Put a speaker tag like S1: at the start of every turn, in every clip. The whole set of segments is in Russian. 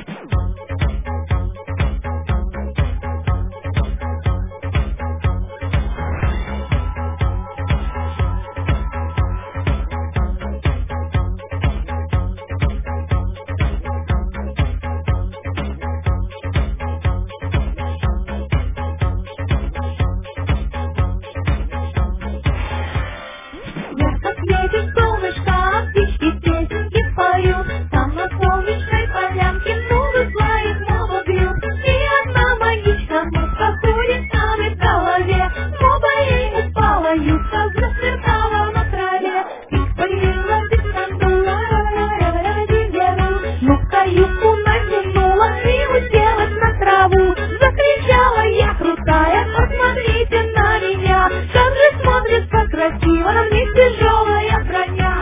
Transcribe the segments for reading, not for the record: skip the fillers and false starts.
S1: Ярко светит солнышко, птички песенки поют, там на солнечной полянке много своих мамок бьют. И одна магичка мушка ходит с нами в голове, моба ей упала, юбка засверкала на траве. И появилась диктандула, ну-ка юбку натянула и уселась на траву. Закричала я крутая, посмотрите на меня, как же смотрится красиво на мне тяжелая броня.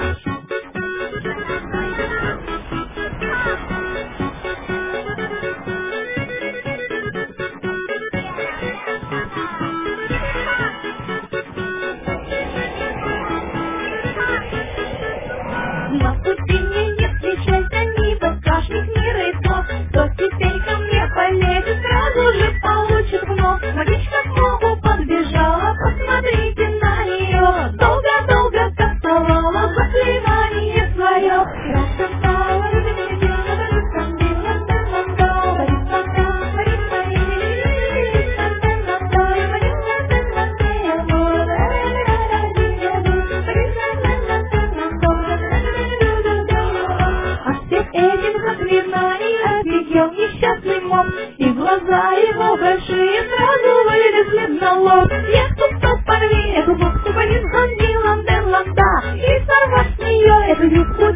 S1: На ступени не встречайся ни подкашник, ни рыбок, кто теперь ко мне полезет, сразу же получит вновь. Магичка к Богу подбежала, посмотрите на нее, долго-долго кастовала заклинание свое. От всех этих заклинаний офигел несчастный моп, и глаза его большие сразу вылезли на лоб. Я стоп, порви эту музыку, полез гонзила Деланда, и сорвать с нее эту юбку